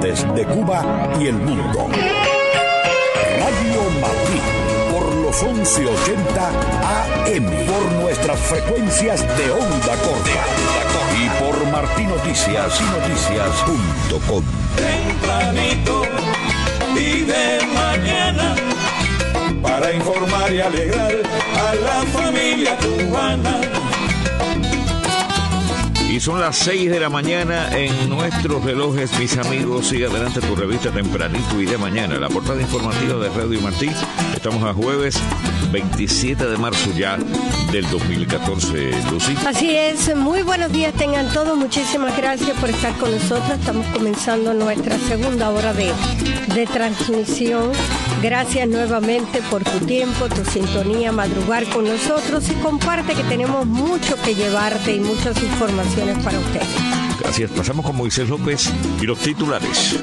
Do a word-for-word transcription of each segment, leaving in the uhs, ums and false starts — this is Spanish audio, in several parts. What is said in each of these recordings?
internacionales de Cuba y el mundo. Radio Madrid, por los once ochenta A M, por nuestras frecuencias de onda corta y por Martí Noticias y noticias punto com. Tempranito y de mañana, para informar y alegrar a la familia cubana. Y son las seis de la mañana en nuestros relojes, mis amigos. Sigue adelante tu revista Tempranito y de mañana, la portada informativa de Radio Martí. Estamos a jueves veintisiete de marzo ya del dos mil catorce, Lucy. Así es, muy buenos días tengan todos, muchísimas gracias por estar con nosotros. Estamos comenzando nuestra segunda hora de, de transmisión. Gracias nuevamente por tu tiempo, tu sintonía, madrugar con nosotros y comparte que tenemos mucho que llevarte y muchas informaciones para ustedes. Gracias, pasamos con Moisés López y los titulares.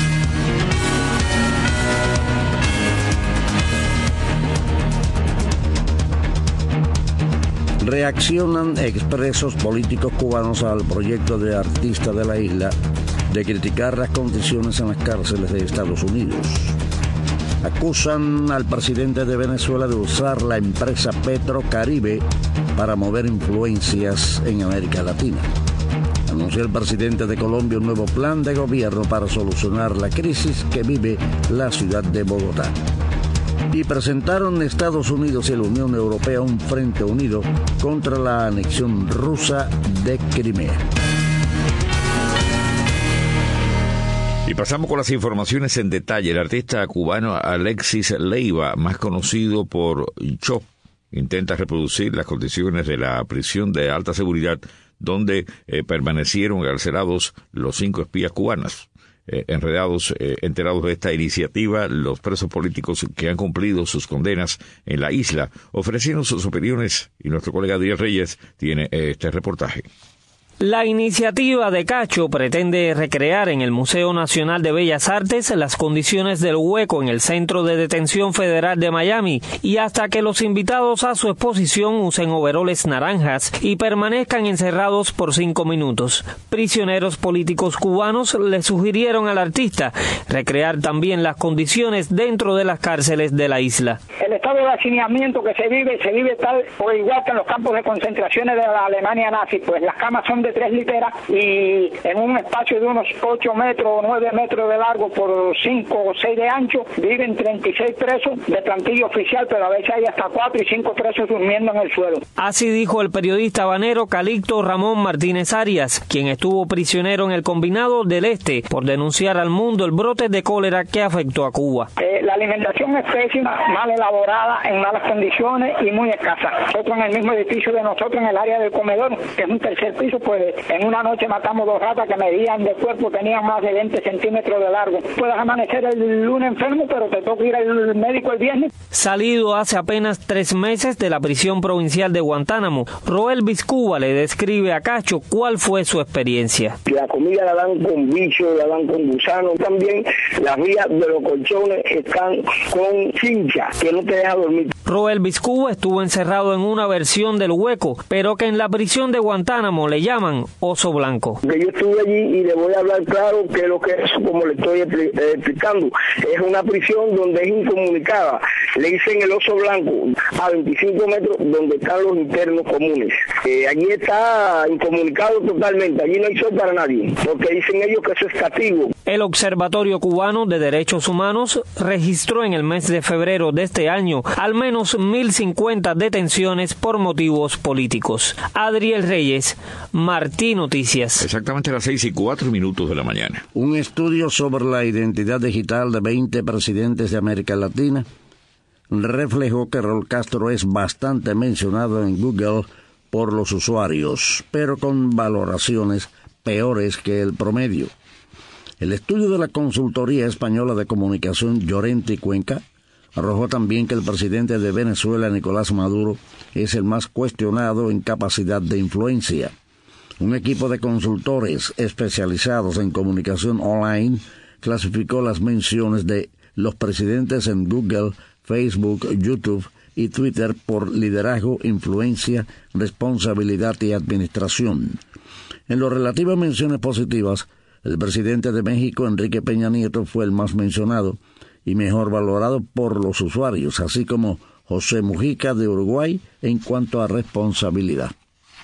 Reaccionan expresos políticos cubanos al proyecto de artista de la isla de criticar las condiciones en las cárceles de Estados Unidos. Acusan al presidente de Venezuela de usar la empresa Petrocaribe para mover influencias en América Latina. Anunció el presidente de Colombia un nuevo plan de gobierno para solucionar la crisis que vive la ciudad de Bogotá. Y presentaron Estados Unidos y la Unión Europea un frente unido contra la anexión rusa de Crimea. Y pasamos con las informaciones en detalle. El artista cubano Alexis Leiva, más conocido por Cho, intenta reproducir las condiciones de la prisión de alta seguridad donde eh, permanecieron encarcelados los cinco espías cubanos. Eh, enredados, eh, enterados de esta iniciativa, los presos políticos que han cumplido sus condenas en la isla ofrecieron sus opiniones y nuestro colega Adriel Reyes tiene eh, este reportaje. La iniciativa de Cacho pretende recrear en el Museo Nacional de Bellas Artes las condiciones del hueco en el Centro de Detención Federal de Miami y hasta que los invitados a su exposición usen overoles naranjas y permanezcan encerrados por cinco minutos. Prisioneros políticos cubanos le sugirieron al artista recrear también las condiciones dentro de las cárceles de la isla. El estado de hacinamiento que se vive, se vive tal o igual que en los campos de concentraciones de la Alemania nazi, pues las camas son de tres literas y en un espacio de unos ocho metros o nueve metros de largo por cinco o seis de ancho viven treinta y seis presos de plantilla oficial, pero a veces hay hasta cuatro y cinco presos durmiendo en el suelo. Así dijo el periodista habanero Calixto Ramón Martínez Arias, quien estuvo prisionero en el Combinado del Este por denunciar al mundo el brote de cólera que afectó a Cuba. Eh, la alimentación es pésima, mal elaborada, en malas condiciones y muy escasa. Nosotros en el mismo edificio de nosotros, en el área del comedor, que es un tercer piso, pues en una noche matamos dos ratas que medían de cuerpo, tenían más de veinte centímetros de largo. Puedes amanecer el lunes enfermo, pero te toca ir al médico el viernes. Salido hace apenas tres meses de la prisión provincial de Guantánamo, Roel Vizcuba le describe a Cacho cuál fue su experiencia. La comida la dan con bichos, la dan con gusanos, también las vías de los colchones están con cincha, que no te deja dormir. Roel Vizcuba estuvo encerrado en una versión del hueco, pero que en la prisión de Guantánamo le llaman oso blanco. Que yo estuve allí y le voy a hablar claro que lo que es, como le estoy explicando, es una prisión donde es incomunicada. Le dicen el oso blanco a veinticinco metros donde están los internos comunes. Eh, allí está incomunicado totalmente, allí no hay sol para nadie, porque dicen ellos que eso es castigo. El Observatorio Cubano de Derechos Humanos registró en el mes de febrero de este año al menos mil cincuenta detenciones por motivos políticos. Adriel Reyes, Martí Noticias. Exactamente a las seis y cuatro minutos de la mañana. Un estudio sobre la identidad digital de veinte presidentes de América Latina reflejó que Raúl Castro es bastante mencionado en Google por los usuarios, pero con valoraciones peores que el promedio. El estudio de la consultoría española de comunicación Llorente y Cuenca arrojó también que el presidente de Venezuela, Nicolás Maduro, es el más cuestionado en capacidad de influencia. Un equipo de consultores especializados en comunicación online clasificó las menciones de los presidentes en Google, Facebook, YouTube y Twitter por liderazgo, influencia, responsabilidad y administración. En lo relativo a menciones positivas, El presidente de México, Enrique Peña Nieto, fue el más mencionado y mejor valorado por los usuarios, así como José Mujica de Uruguay en cuanto a responsabilidad.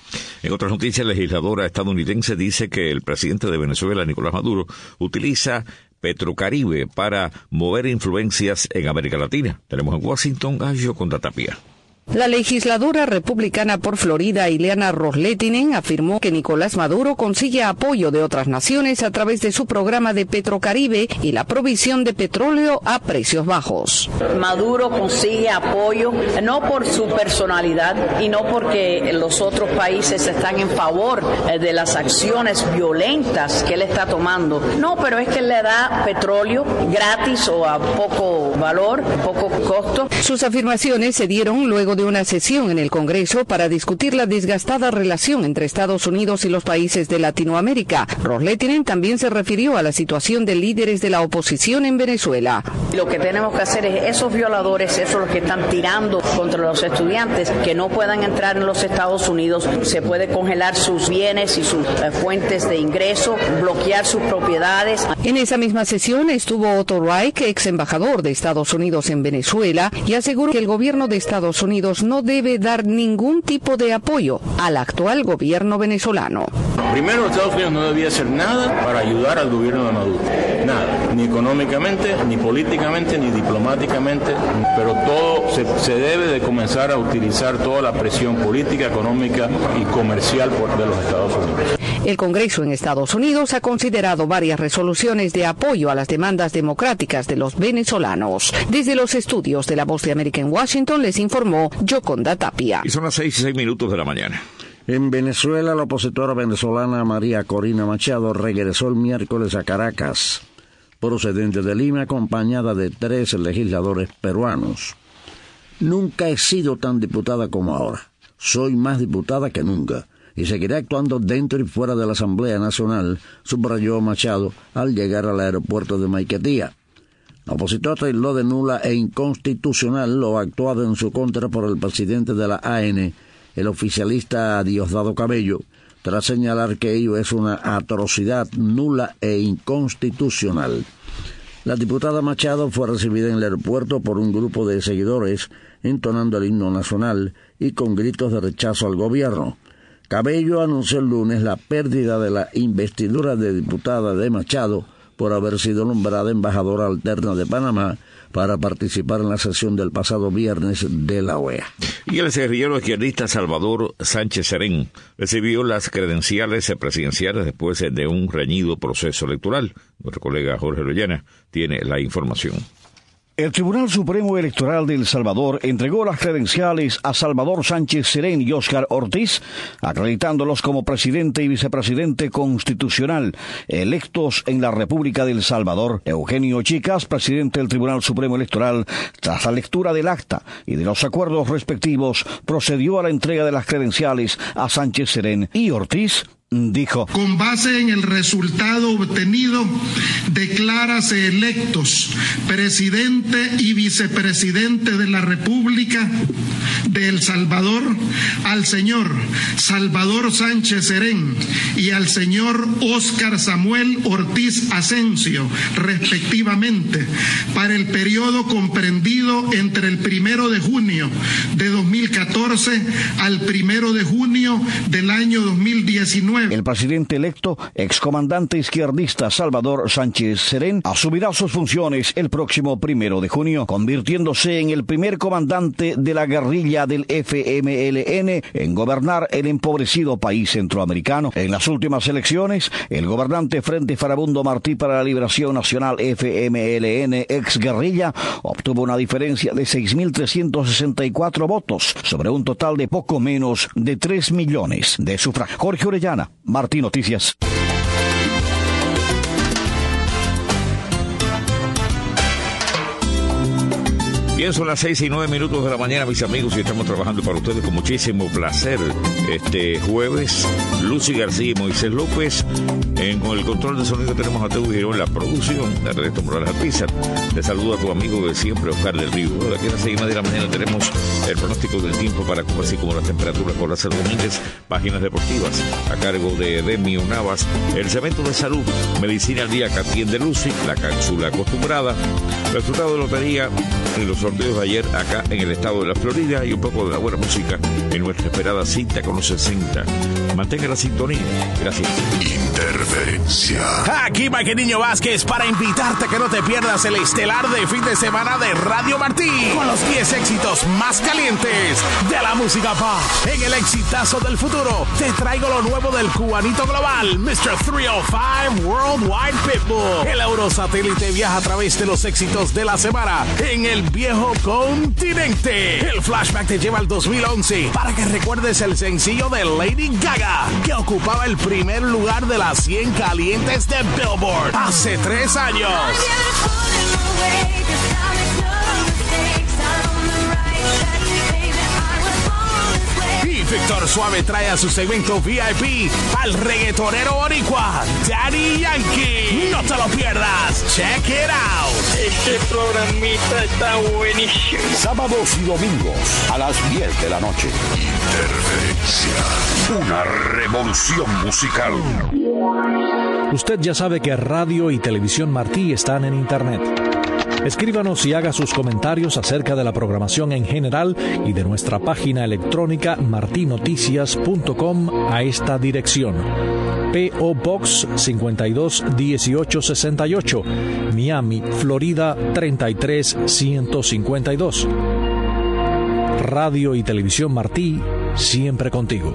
En otras noticias, la legisladora estadounidense dice que el presidente de Venezuela, Nicolás Maduro, utiliza Petrocaribe para mover influencias en América Latina. Tenemos en Washington a Yoconda Tapia. La legisladora republicana por Florida, Ileana Ros-Lehtinen, afirmó que Nicolás Maduro consigue apoyo de otras naciones a través de su programa de Petrocaribe y la provisión de petróleo a precios bajos. Maduro consigue apoyo no por su personalidad y no porque los otros países están en favor de las acciones violentas que él está tomando. No, pero es que él le da petróleo gratis o a poco valor, poco costo. Sus afirmaciones se dieron luego de una sesión en el Congreso para discutir la desgastada relación entre Estados Unidos y los países de Latinoamérica. Ros-Lehtinen también se refirió a la situación de líderes de la oposición en Venezuela. Lo que tenemos que hacer es esos violadores, esos los que están tirando contra los estudiantes, que no puedan entrar en los Estados Unidos. Se puede congelar sus bienes y sus eh, fuentes de ingreso, bloquear sus propiedades. En esa misma sesión estuvo Otto Reich, ex embajador de Estados Unidos en Venezuela, y aseguró que el gobierno de Estados Unidos no debe dar ningún tipo de apoyo al actual gobierno venezolano. Primero, Estados Unidos no debía hacer nada para ayudar al gobierno de Maduro. Nada, ni económicamente, ni políticamente, ni diplomáticamente, pero todo se, se debe de comenzar a utilizar toda la presión política, económica y comercial por, de los Estados Unidos. El Congreso en Estados Unidos ha considerado varias resoluciones de apoyo a las demandas democráticas de los venezolanos. Desde los estudios de La Voz de América en Washington les informó Yoconda Tapia. Y son las seis y seis minutos de la mañana. En Venezuela, la opositora venezolana María Corina Machado regresó el miércoles a Caracas, procedente de Lima, acompañada de tres legisladores peruanos. Nunca he sido tan diputada como ahora. Soy más diputada que nunca y seguiré actuando dentro y fuera de la Asamblea Nacional, subrayó Machado al llegar al aeropuerto de Maiquetía. La opositora tildó de nula e inconstitucional lo actuado en su contra por el presidente de la A N, el oficialista Diosdado Cabello, tras señalar que ello es una atrocidad nula e inconstitucional. La diputada Machado fue recibida en el aeropuerto por un grupo de seguidores entonando el himno nacional y con gritos de rechazo al gobierno. Cabello anunció el lunes la pérdida de la investidura de diputada de Machado por haber sido nombrada embajadora alterna de Panamá para participar en la sesión del pasado viernes de la O E A. Y el guerrillero izquierdista Salvador Sánchez Serén recibió las credenciales presidenciales después de un reñido proceso electoral. Nuestro colega Jorge Loyana tiene la información. El Tribunal Supremo Electoral de El Salvador entregó las credenciales a Salvador Sánchez Serén y Óscar Ortiz, acreditándolos como presidente y vicepresidente constitucional, electos en la República de El Salvador. Eugenio Chicas, presidente del Tribunal Supremo Electoral, tras la lectura del acta y de los acuerdos respectivos, procedió a la entrega de las credenciales a Sánchez Serén y Ortiz. Dijo: con base en el resultado obtenido, declárase electos presidente y vicepresidente de la República de El Salvador al señor Salvador Sánchez Serén y al señor Óscar Samuel Ortiz Asensio, respectivamente, para el periodo comprendido entre el primero de junio de dos mil catorce al primero de junio del año dos mil diecinueve. El presidente electo, excomandante izquierdista Salvador Sánchez Serén, asumirá sus funciones el próximo primero de junio, convirtiéndose en el primer comandante de la guerrilla del F M L N en gobernar el empobrecido país centroamericano. En las últimas elecciones, el gobernante Frente Farabundo Martí para la Liberación Nacional F M L N, ex guerrilla, obtuvo una diferencia de seis mil trescientos sesenta y cuatro votos sobre un total de poco menos de tres millones de sufragios. Jorge Orellana, Martín Noticias. Bien, son las seis y nueve minutos de la mañana, mis amigos, y estamos trabajando para ustedes con muchísimo placer este jueves, Lucy García y Moisés López. En, con el control de sonido tenemos a Teo Girón en la producción, de Ernesto Morales Alpizar. Te saluda tu amigo de siempre, Oscar del Río. De aquí a las seis y media de la mañana tenemos el pronóstico del tiempo para Cuba, así como las temperaturas por las Domínguez, páginas deportivas, a cargo de Demio Navas, el cemento de salud, medicina al día que atiende Lucy, la cápsula acostumbrada, resultado de lotería en los sorteos de ayer acá en el estado de la Florida y un poco de la buena música en nuestra esperada cita con los sesenta. Mantenga la sintonía. Gracias. Interferencia. Aquí Mike Niño Vázquez para invitarte a que no te pierdas el estelar de fin de semana de Radio Martí con los diez éxitos más calientes de la música pop. En el exitazo del futuro te traigo lo nuevo del cubanito global mister trescientos cinco Worldwide Pitbull. El Eurosatélite viaja a través de los éxitos de la semana en el viejo continente. El flashback te lleva al dos mil once para que recuerdes el sencillo de Lady Gaga que ocupaba el primer lugar de las cien calientes de Billboard hace tres años. Y Víctor Suave trae a su segmento V I P al reggaetonero boricua Daddy Yankee. No te lo pierdas. Check it out. Este programita está buenísimo. Sábados y domingos a las diez de la noche. Interferencia. Una revolución musical. Usted ya sabe que Radio y Televisión Martí están en Internet. Escríbanos y haga sus comentarios acerca de la programación en general y de nuestra página electrónica martinoticias punto com a esta dirección. P O Box cincuenta y dos dieciocho sesenta y ocho, Miami, Florida treinta y tres ciento cincuenta y dos. Radio y Televisión Martí, siempre contigo.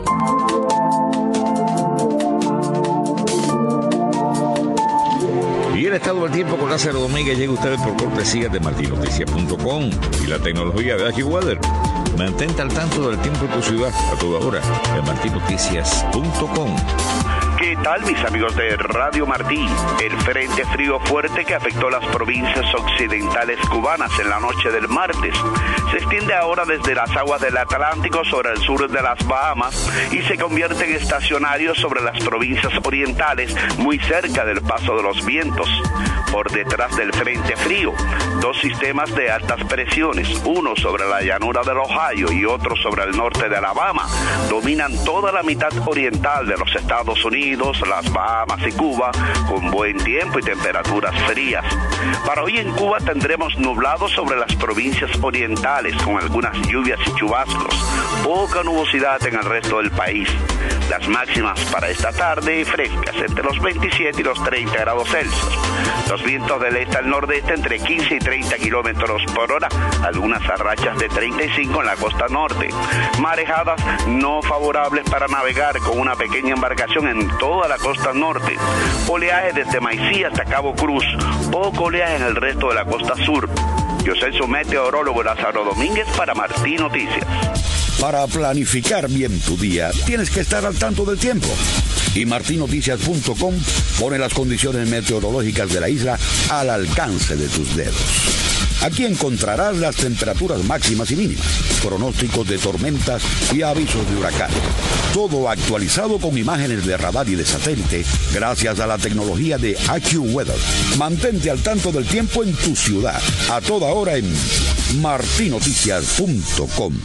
Y el estado del tiempo con Lázaro Domínguez llega a ustedes por cortesía de martinoticias punto com y la tecnología de AccuWeather. Mantente al tanto del tiempo en tu ciudad a toda hora en martinoticias punto com. ¿Qué tal, mis amigos de Radio Martí? El frente frío fuerte que afectó las provincias occidentales cubanas en la noche del martes se extiende ahora desde las aguas del Atlántico sobre el sur de las Bahamas y se convierte en estacionario sobre las provincias orientales muy cerca del paso de los vientos. Por detrás del frente frío, dos sistemas de altas presiones, uno sobre la llanura del Ohio y otro sobre el norte de Alabama, dominan toda la mitad oriental de los Estados Unidos, las Bahamas y Cuba, con buen tiempo y temperaturas frías. Para hoy en Cuba tendremos nublado sobre las provincias orientales, con algunas lluvias y chubascos, poca nubosidad en el resto del país. Las máximas para esta tarde frescas, entre los veintisiete y los treinta grados Celsius. Los vientos del este al nordeste entre quince y treinta kilómetros por hora, algunas rachas de treinta y cinco en la costa norte. Marejadas no favorables para navegar con una pequeña embarcación en toda la costa norte. Oleaje desde Maicí hasta Cabo Cruz, poco oleaje en el resto de la costa sur. Yo soy su meteorólogo Lázaro Domínguez para Martí Noticias. Para planificar bien tu día, tienes que estar al tanto del tiempo. Y martinoticias punto com pone las condiciones meteorológicas de la isla al alcance de tus dedos. Aquí encontrarás las temperaturas máximas y mínimas, pronósticos de tormentas y avisos de huracán. Todo actualizado con imágenes de radar y de satélite gracias a la tecnología de AccuWeather. Mantente al tanto del tiempo en tu ciudad, a toda hora en martinoticias punto com.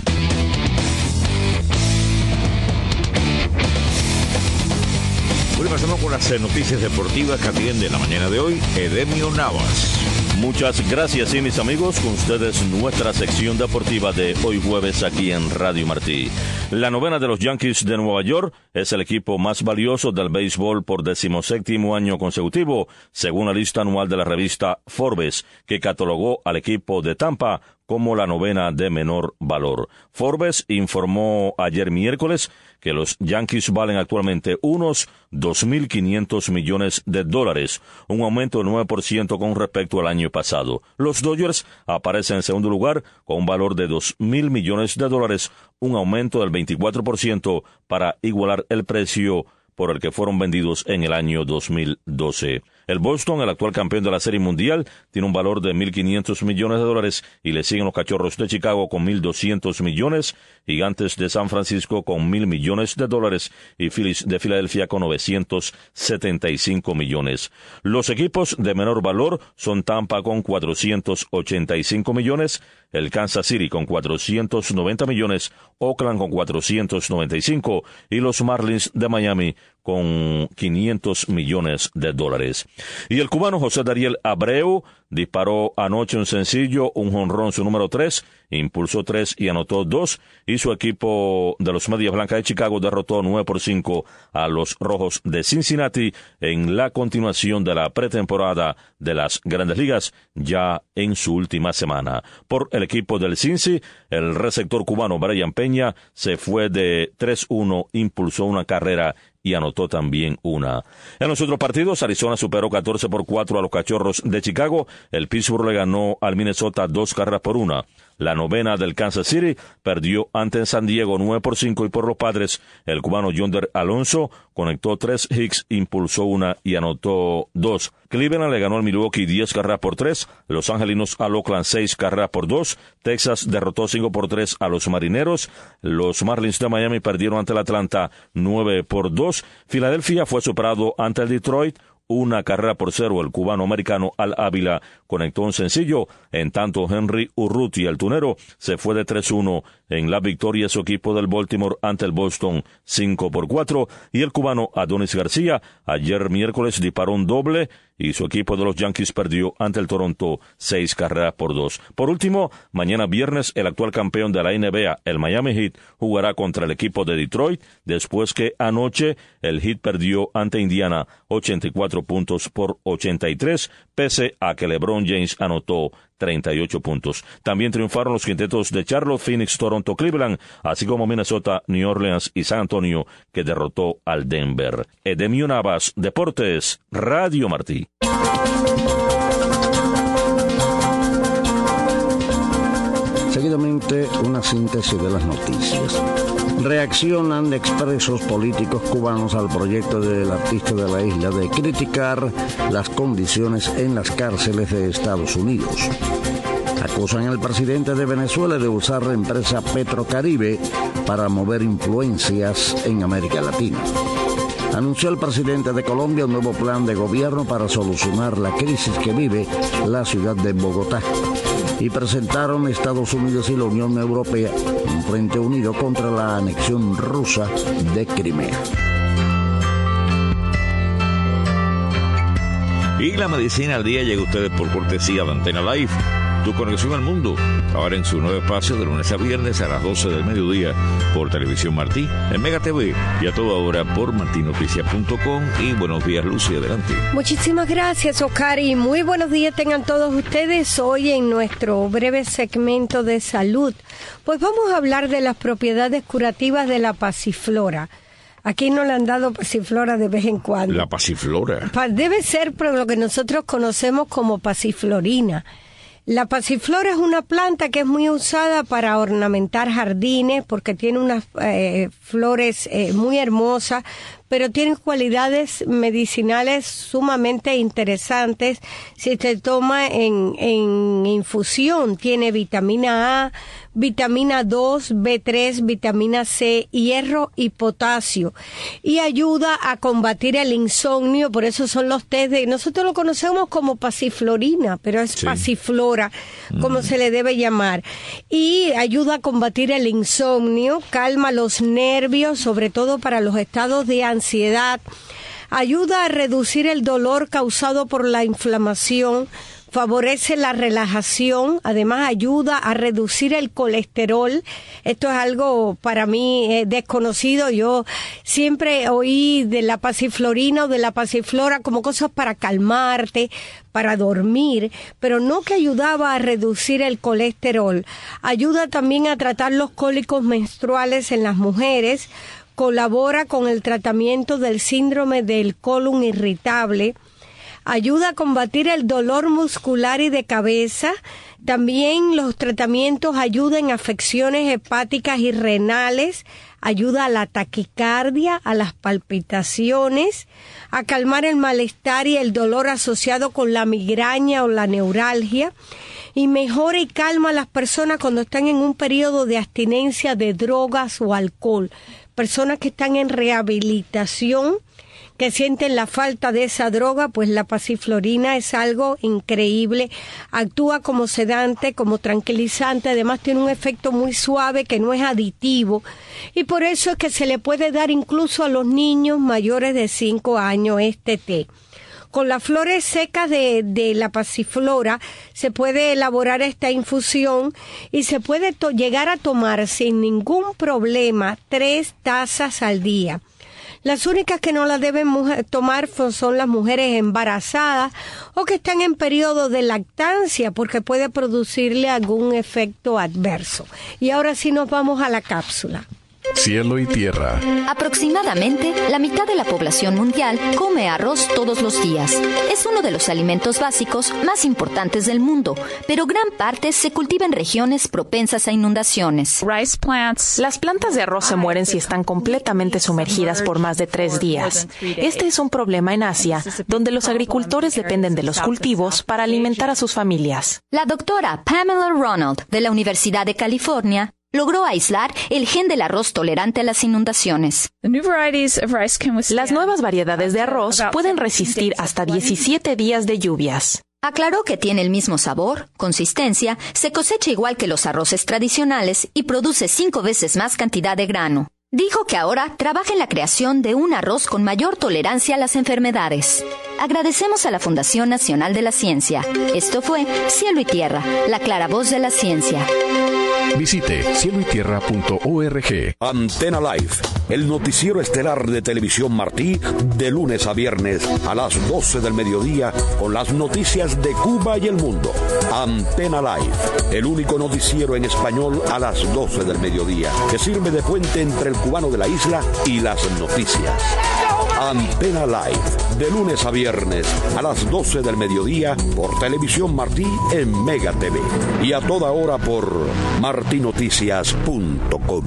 Bueno, pasamos con las noticias deportivas que atiende la mañana de hoy Edemio Navas. Muchas gracias, y mis amigos, con ustedes nuestra sección deportiva de hoy jueves aquí en Radio Martí. La novena de los Yankees de Nueva York es el equipo más valioso del béisbol por decimoséptimo año consecutivo, según la lista anual de la revista Forbes, que catalogó al equipo de Tampa como la novena de menor valor. Forbes informó ayer miércoles que los Yankees valen actualmente unos dos mil quinientos millones de dólares, un aumento del nueve por ciento con respecto al año pasado. Los Dodgers aparecen en segundo lugar con un valor de dos mil millones de dólares, un aumento del veinticuatro por ciento para igualar el precio por el que fueron vendidos en el año dos mil doce. El Boston, el actual campeón de la Serie Mundial, tiene un valor de mil quinientos millones de dólares y le siguen los Cachorros de Chicago con mil doscientos millones, Gigantes de San Francisco con mil millones de dólares y Phillies de Filadelfia con novecientos setenta y cinco millones. Los equipos de menor valor son Tampa con cuatrocientos ochenta y cinco millones, el Kansas City con cuatrocientos noventa millones, Oakland con cuatrocientos noventa y cinco y los Marlins de Miami con quinientos millones de dólares. Y el cubano José Dariel Abreu disparó anoche un sencillo, un jonrón su número tres, impulsó tres y anotó dos, y su equipo de los Medias Blancas de Chicago derrotó nueve por cinco a los Rojos de Cincinnati en la continuación de la pretemporada de las Grandes Ligas, ya en su última semana. Por el equipo del Cincy, el receptor cubano Brian Peña se fue de tres uno, impulsó una carrera y anotó también una. En los otros partidos, Arizona superó catorce por cuatro a los Cachorros de Chicago, el Pittsburgh le ganó al Minnesota dos carreras por una. La novena del Kansas City perdió ante San Diego nueve por cinco y por los Padres, el cubano Yonder Alonso conectó tres hits, impulsó una y anotó dos. Cleveland le ganó al Milwaukee diez carreras por tres, Los Angelinos al Oakland seis carreras por dos, Texas derrotó cinco por tres a los Marineros, los Marlins de Miami perdieron ante el Atlanta nueve por dos, Filadelfia fue superado ante el Detroit una carrera por cero, el cubano americano Al Ávila conectó un sencillo, en tanto Henry Urruti, el tunero, se fue de tres uno en la victoria de su equipo del Baltimore ante el Boston cinco por cuatro, y el cubano Adonis García ayer miércoles disparó un doble y su equipo de los Yankees perdió ante el Toronto seis carreras por dos. Por último, mañana viernes el actual campeón de la N B A, el Miami Heat, jugará contra el equipo de Detroit después que anoche el Heat perdió ante Indiana ochenta y cuatro puntos por ochenta y tres, pese a que LeBron James anotó treinta y ocho puntos. También triunfaron los quintetos de Charlotte, Phoenix, Toronto, Cleveland, así como Minnesota, New Orleans y San Antonio, que derrotó al Denver. Edemio Navas, Deportes, Radio Martí. Seguidamente, una síntesis de las noticias. Reaccionan expresos políticos cubanos al proyecto del artista de la isla de criticar las condiciones en las cárceles de Estados Unidos. Acusan al presidente de Venezuela de usar la empresa Petrocaribe para mover influencias en América Latina. Anunció el presidente de Colombia un nuevo plan de gobierno para solucionar la crisis que vive la ciudad de Bogotá. Y presentaron Estados Unidos y la Unión Europea un frente unido contra la anexión rusa de Crimea. Y la medicina al día llega a ustedes por cortesía de Antena Life, tu conexión al mundo. Ahora en su nuevo espacio de lunes a viernes a las doce del mediodía por Televisión Martí, en Mega T V y a toda hora por martinoticias punto com. Y buenos días, Lucy, adelante. Muchísimas gracias, Oscar, y muy buenos días tengan todos ustedes. Hoy en nuestro breve segmento de salud, pues vamos a hablar de las propiedades curativas de la pasiflora. Aquí nos le han dado pasiflora de vez en cuando. La pasiflora. Debe ser por lo que nosotros conocemos como pasiflorina. La pasiflora es una planta que es muy usada para ornamentar jardines porque tiene unas eh, flores eh, muy hermosas, pero tiene cualidades medicinales sumamente interesantes. Si se toma en, en infusión, tiene vitamina A, vitamina dos, B tres, vitamina C, hierro y potasio. Y ayuda a combatir el insomnio, por eso son los tés de... Nosotros lo conocemos como pasiflorina, pero es sí. pasiflora, como mm. se le debe llamar. Y ayuda a combatir el insomnio, calma los nervios, sobre todo para los estados de ansiedad. Ayuda a reducir el dolor causado por la inflamación, favorece la relajación, además ayuda a reducir el colesterol. Esto es algo para mí eh, desconocido. Yo siempre oí de la pasiflorina o de la pasiflora como cosas para calmarte, para dormir, pero no que ayudaba a reducir el colesterol. Ayuda también a tratar los cólicos menstruales en las mujeres, colabora con el tratamiento del síndrome del colon irritable, ayuda a combatir el dolor muscular y de cabeza. También los tratamientos ayudan en afecciones hepáticas y renales, ayuda a la taquicardia, a las palpitaciones, a calmar el malestar y el dolor asociado con la migraña o la neuralgia, y mejora y calma a las personas cuando están en un periodo de abstinencia de drogas o alcohol. Personas que están en rehabilitación, que sienten la falta de esa droga, pues la pasiflorina es algo increíble. Actúa como sedante, como tranquilizante, además tiene un efecto muy suave que no es aditivo. Y por eso es que se le puede dar incluso a los niños mayores de cinco años este té. Con las flores secas de, de la pasiflora se puede elaborar esta infusión y se puede to- llegar a tomar sin ningún problema tres tazas al día. Las únicas que no la deben mujer, tomar son las mujeres embarazadas o que están en periodo de lactancia porque puede producirle algún efecto adverso. Y ahora sí nos vamos a la cápsula. Cielo y tierra. Aproximadamente la mitad de la población mundial come arroz todos los días. Es uno de los alimentos básicos más importantes del mundo, pero gran parte se cultiva en regiones propensas a inundaciones. Las plantas de arroz se mueren si están completamente sumergidas por más de tres días. Este es un problema en Asia, donde los agricultores dependen de los cultivos para alimentar a sus familias. La doctora Pamela Ronald, de la Universidad de California, logró aislar el gen del arroz tolerante a las inundaciones. Las nuevas variedades de arroz pueden resistir hasta diecisiete días de lluvias. Aclaró que tiene el mismo sabor, consistencia, se cosecha igual que los arroces tradicionales y produce cinco veces más cantidad de grano. Dijo que ahora trabaja en la creación de un arroz con mayor tolerancia a las enfermedades. Agradecemos a la Fundación Nacional de la Ciencia. Esto fue Cielo y Tierra, la clara voz de la ciencia. Visite cielo y tierra punto org. Antena Live, el noticiero estelar de Televisión Martí, de lunes a viernes a las doce del mediodía, con las noticias de Cuba y el mundo. Antena Live, el único noticiero en español a las doce del mediodía, que sirve de puente entre el cubano de la isla y las noticias. Antena Live, de lunes a viernes a las doce del mediodía por Televisión Martí en Mega T V y a toda hora por martinoticias punto com.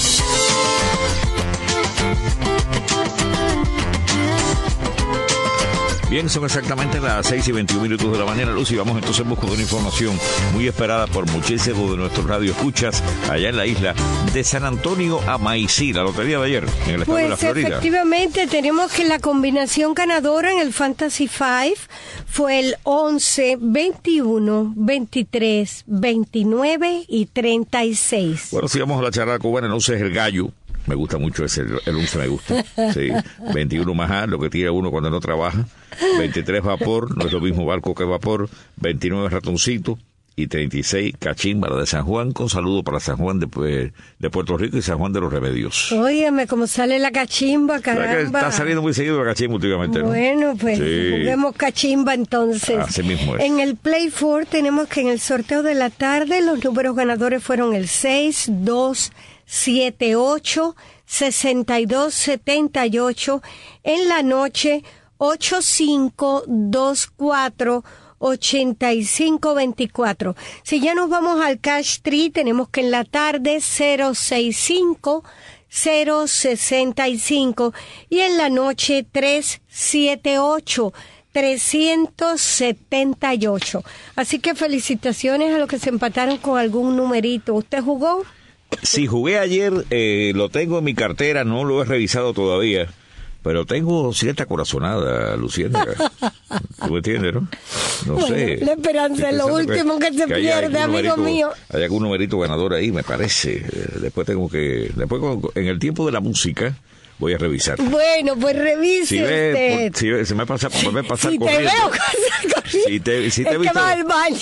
Bien, son exactamente las seis y veintiún minutos de la mañana, Luz, y vamos entonces en busca de una información muy esperada por muchísimos de nuestros radioescuchas allá en la isla de San Antonio a Maicí, la lotería de ayer en el estado pues de la Florida. Efectivamente, tenemos que la combinación ganadora en el Fantasy Five fue el once, veintiuno, veintitrés, veintinueve y treinta y seis. Bueno, sigamos a la charla cubana, el once es el gallo. Me gusta mucho ese, el once me gusta. Sí. veintiuno más A, lo que tira uno cuando no trabaja. veintitrés vapor, no es lo mismo barco que vapor. veintinueve ratoncito. Y treinta y seis cachimba, la de San Juan, con saludo para San Juan de, de Puerto Rico y San Juan de los Remedios. Óyeme, cómo sale la cachimba, caramba. Está saliendo muy seguido la cachimba últimamente, ¿no? Bueno, pues sí. Juguemos cachimba entonces. Así mismo es. En el Play four tenemos que en el sorteo de la tarde los números ganadores fueron el seis, dos, siete, ocho, sesenta y dos, setenta y ocho. En la noche, ocho, cinco, dos, cuatro, ochenta y cinco, veinticuatro. Si ya nos vamos al Cash Tree, tenemos que en la tarde cero sesenta y cinco, cero sesenta y cinco y en la noche tres setenta y ocho, trescientos setenta y ocho. Así que felicitaciones a los que se empataron con algún numerito. ¿Usted jugó? Sí, jugué ayer, eh, lo tengo en mi cartera, no lo he revisado todavía, pero tengo cierta corazonada, Luciana. ¿Tú me entiendes, no? No bueno, sé. La esperanza es lo último que, que se que pierde, amigo mío. Hay algún numerito ganador ahí, me parece. Después tengo que... Después, en el tiempo de la música, voy a revisar. Bueno, pues revise si usted. Ve, si, ve, si me pasa, si, me pasa si corriendo. te veo corriendo, si te, si te es he visto, que va al baño.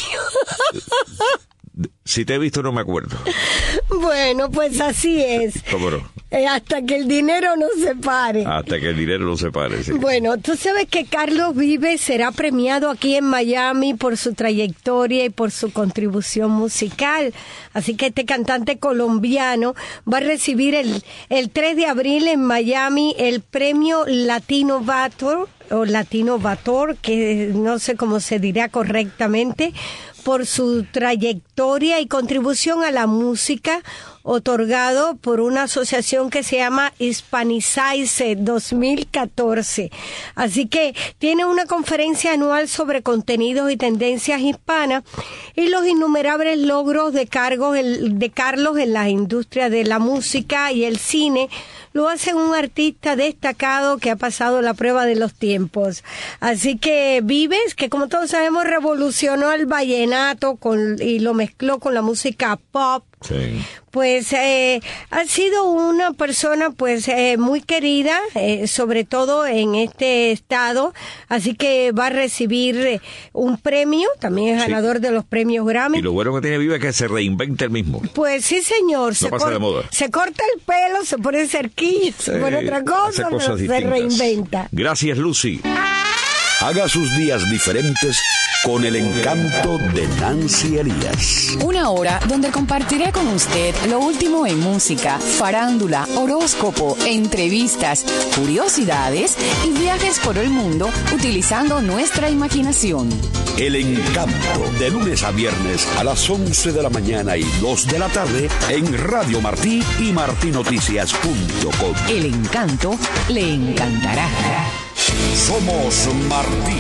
Si te he visto, no me acuerdo. Bueno, pues así es. ¿Cómo no? Eh, hasta que el dinero no se pare. Hasta que el dinero no se pare, sí. Bueno, tú sabes que Carlos Vives será premiado aquí en Miami por su trayectoria y por su contribución musical. Así que este cantante colombiano va a recibir el, el tres de abril en Miami el premio Latino Vator, o Latino Vator, que no sé cómo se dirá correctamente, por su trayectoria y contribución a la música, otorgado por una asociación que se llama Hispanicize dos mil catorce. Así que tiene una conferencia anual sobre contenidos y tendencias hispanas y los innumerables logros de, Cargos, de Carlos en las industrias de la música y el cine lo hace un artista destacado que ha pasado la prueba de los tiempos. Así que Vives, que como todos sabemos revolucionó el vallenato con, y lo mezcló con la música pop, sí. Pues eh, ha sido una persona pues eh, muy querida, eh, sobre todo en este estado, así que va a recibir eh, un premio, también es ganador sí. de los premios Grammy. Y lo bueno que tiene Vives es que se reinventa el mismo. Pues sí, señor. No se pasa de moda. Se corta el pelo, se pone cerquillo, sí, se pone otra cosa, pero se reinventa. Gracias, Lucy. Haga sus días diferentes con el encanto de Nancy Elías. Una hora donde compartiré con usted lo último en música, farándula, horóscopo, entrevistas, curiosidades y viajes por el mundo utilizando nuestra imaginación. El encanto, de lunes a viernes a las once de la mañana y dos de la tarde en Radio Martí y martí noticias punto com. El encanto le encantará. Somos Martí.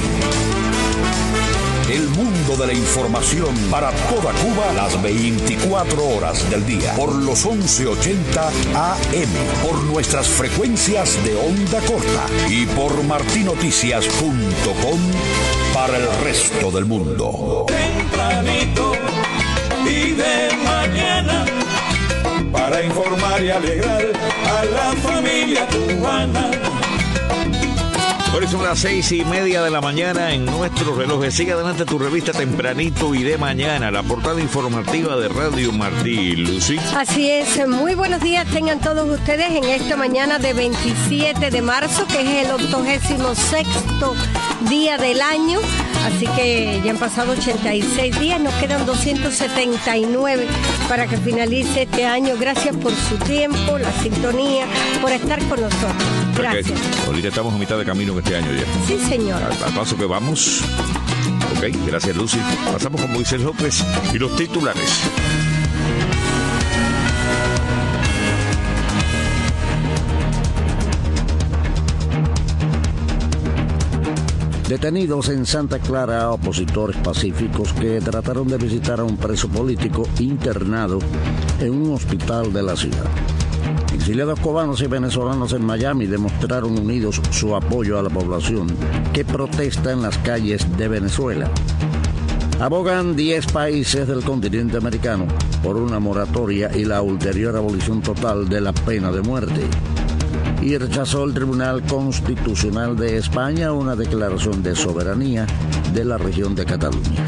El mundo de la información para toda Cuba las veinticuatro horas del día por los once ochenta A M, por nuestras frecuencias de onda corta y por martí noticias punto com para el resto del mundo. Tempranito y de mañana para informar y alegrar a la familia cubana. Por eso son las seis y media de la mañana en nuestros relojes. Sigue adelante tu revista Tempranito y de mañana, la portada informativa de Radio Martí. Lucy. Así es, muy buenos días tengan todos ustedes en esta mañana de veintisiete de marzo, que es el octogésimo sexto día del año. Así que ya han pasado ochenta y seis días, nos quedan doscientos setenta y nueve para que finalice este año. Gracias por su tiempo, la sintonía, por estar con nosotros. Gracias. Okay. Ahorita estamos a mitad de camino en este año ya. Sí, señor. Al, al paso que vamos. Ok, gracias, Lucy. Pasamos con Moisés López y los titulares. Detenidos en Santa Clara opositores pacíficos que trataron de visitar a un preso político internado en un hospital de la ciudad. Exiliados cubanos y venezolanos en Miami demostraron unidos su apoyo a la población que protesta en las calles de Venezuela. Abogan diez países del continente americano por una moratoria y la ulterior abolición total de la pena de muerte. Y rechazó el Tribunal Constitucional de España una declaración de soberanía de la región de Cataluña.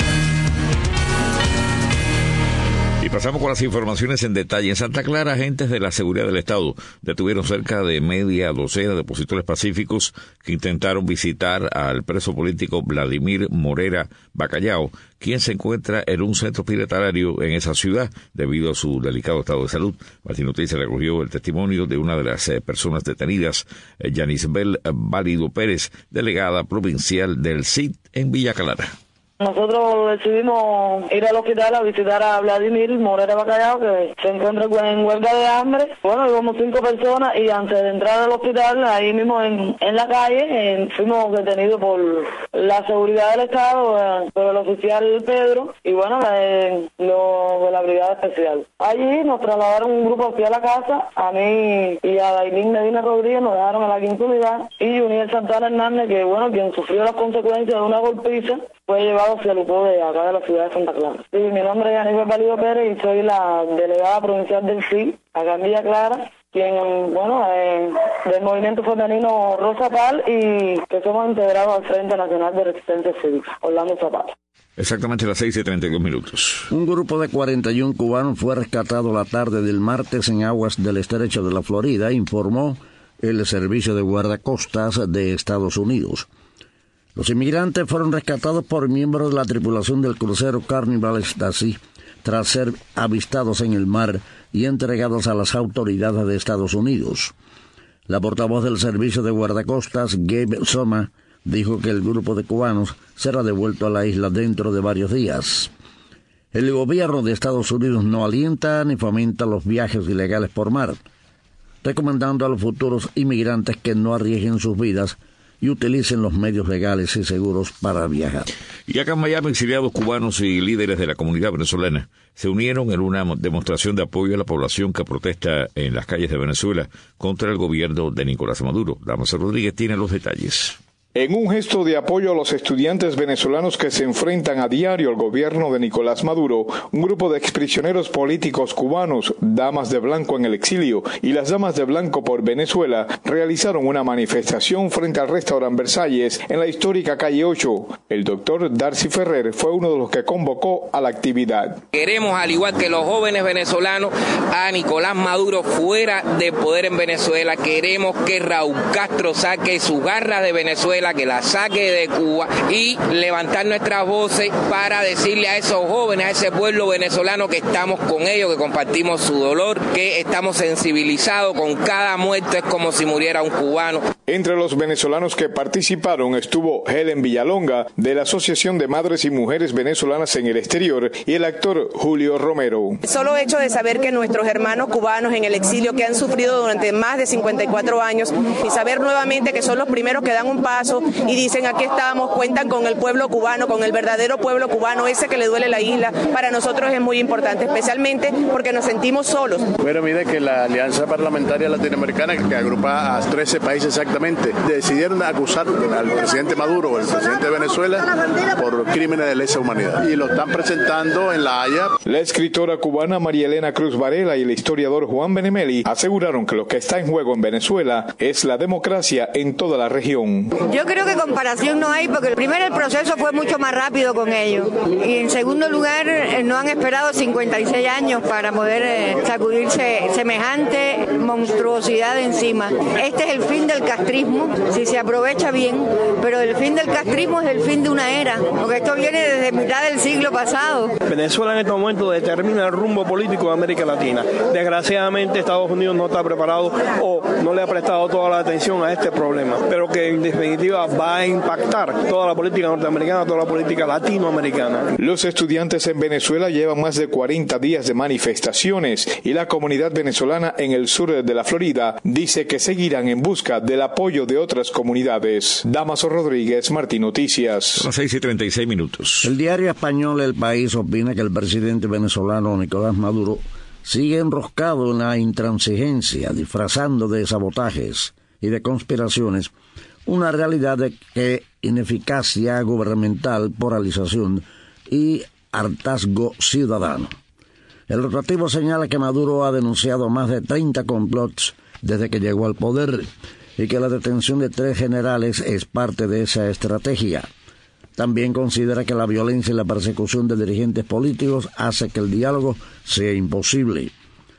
Y pasamos con las informaciones en detalle. En Santa Clara, agentes de la seguridad del Estado detuvieron cerca de media docena de opositores pacíficos que intentaron visitar al preso político Vladimir Morera Bacallao, quien se encuentra en un centro hospitalario en esa ciudad debido a su delicado estado de salud. Martí Noticias recogió el testimonio de una de las eh, personas detenidas, eh, Yanisbel Válido Pérez, delegada provincial del C I D en Villa Clara. Nosotros decidimos ir al hospital a visitar a Vladimir Morera Bacallao, que se encuentra en huelga de hambre. Bueno, íbamos cinco personas y antes de entrar al hospital, ahí mismo en, en la calle, en, fuimos detenidos por la seguridad del Estado, eh, por el oficial Pedro y bueno, eh, lo de la Brigada Especial. Allí nos trasladaron un grupo hacia la casa, a mí y a Dailín Medina Rodríguez nos dejaron a la quinta unidad y Juniel Santana Hernández, que bueno, quien sufrió las consecuencias de una golpiza, fue llevado hacia el U P O de acá de la ciudad de Santa Clara. Sí, mi nombre es Aníbal Válido Pérez y soy la delegada provincial del C I D, acá en Villa Clara, quien, bueno, eh, del movimiento femenino Rosa Pal y que somos integrados al Frente Nacional de Resistencia Cívica, Orlando Zapata. Exactamente a las seis y treinta y dos minutos. Un grupo de cuarenta y uno cubanos fue rescatado la tarde del martes en aguas del estrecho de la Florida, informó el Servicio de Guardacostas de Estados Unidos. Los inmigrantes fueron rescatados por miembros de la tripulación del crucero Carnival Ecstasy tras ser avistados en el mar y entregados a las autoridades de Estados Unidos. La portavoz del Servicio de Guardacostas, Gabe Soma, dijo que el grupo de cubanos será devuelto a la isla dentro de varios días. El gobierno de Estados Unidos no alienta ni fomenta los viajes ilegales por mar, recomendando a los futuros inmigrantes que no arriesguen sus vidas y utilicen los medios legales y seguros para viajar. Y acá en Miami, exiliados cubanos y líderes de la comunidad venezolana se unieron en una demostración de apoyo a la población que protesta en las calles de Venezuela contra el gobierno de Nicolás Maduro. Damaso Rodríguez tiene los detalles. En un gesto de apoyo a los estudiantes venezolanos que se enfrentan a diario al gobierno de Nicolás Maduro, un grupo de exprisioneros políticos cubanos, Damas de Blanco en el exilio y las Damas de Blanco por Venezuela, realizaron una manifestación frente al restaurante Versalles en la histórica calle ocho. El doctor Darcy Ferrer fue uno de los que convocó a la actividad. Queremos, al igual que los jóvenes venezolanos, a Nicolás Maduro fuera de poder en Venezuela. Queremos que Raúl Castro saque su garra de Venezuela, que la saque de Cuba y levantar nuestras voces para decirle a esos jóvenes, a ese pueblo venezolano que estamos con ellos, que compartimos su dolor, que estamos sensibilizados con cada muerte, es como si muriera un cubano. Entre los venezolanos que participaron estuvo Helen Villalonga, de la Asociación de Madres y Mujeres Venezolanas en el Exterior, y el actor Julio Romero. Solo hecho de saber que nuestros hermanos cubanos en el exilio, que han sufrido durante más de cincuenta y cuatro años, y saber nuevamente que son los primeros que dan un paso y dicen aquí estamos, cuentan con el pueblo cubano, con el verdadero pueblo cubano, ese que le duele la isla, para nosotros es muy importante, especialmente porque nos sentimos solos. Bueno, mire que la Alianza Parlamentaria Latinoamericana, que agrupa a trece países exactamente, decidieron acusar al presidente Maduro o al presidente de Venezuela por crímenes de lesa humanidad y lo están presentando en La Haya. La escritora cubana María Elena Cruz Varela y el historiador Juan Benemeli aseguraron que lo que está en juego en Venezuela es la democracia en toda la región. Yo creo que comparación no hay, porque primero el proceso fue mucho más rápido con ellos y en segundo lugar no han esperado cincuenta y seis años para poder eh, sacudirse semejante monstruosidad encima. Este es el fin del castrismo, si se aprovecha bien, pero el fin del castrismo es el fin de una era, porque esto viene desde mitad del siglo pasado. Venezuela en este momento determina el rumbo político de América Latina. Desgraciadamente Estados Unidos no está preparado o no le ha prestado toda la atención a este problema, pero que en definitiva va a impactar toda la política norteamericana, toda la política latinoamericana. Los estudiantes en Venezuela llevan más de cuarenta días de manifestaciones y la comunidad venezolana en el sur de la Florida dice que seguirán en busca del apoyo de otras comunidades. Damaso Rodríguez, Martín Noticias. Son las seis y treinta y seis minutos. El diario español El País opina que el presidente venezolano Nicolás Maduro sigue enroscado en la intransigencia, disfrazando de sabotajes y de conspiraciones una realidad de que ineficacia gubernamental, polarización y hartazgo ciudadano. El rotativo señala que Maduro ha denunciado más de treinta complots desde que llegó al poder y que la detención de tres generales es parte de esa estrategia. También considera que la violencia y la persecución de dirigentes políticos hace que el diálogo sea imposible.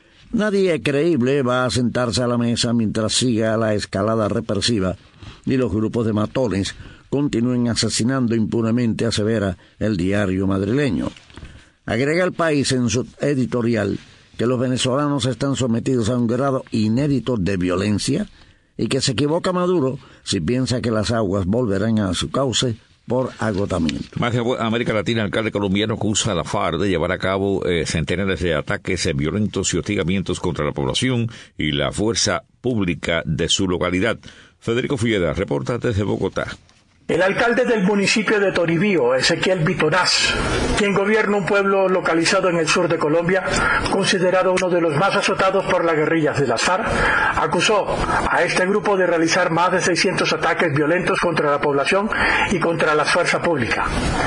Nadie creíble va a sentarse a la mesa mientras siga la escalada represiva y los grupos de matones continúen asesinando impunemente, asevera el diario madrileño. Agrega El País en su editorial que los venezolanos están sometidos a un grado inédito de violencia y que se equivoca Maduro si piensa que las aguas volverán a su cauce por agotamiento. Más de América Latina, el alcalde colombiano acusa a la FARC de llevar a cabo eh, centenares de ataques eh, violentos y hostigamientos contra la población y la fuerza pública de su localidad. Federico Fulleda reporta desde Bogotá. El alcalde del municipio de Toribío, Ezequiel Vitoraz, quien gobierna un pueblo localizado en el sur de Colombia, considerado uno de los más azotados por las guerrillas de las FARC, acusó a este grupo de realizar más de seiscientos ataques violentos contra la población y contra la fuerza pública.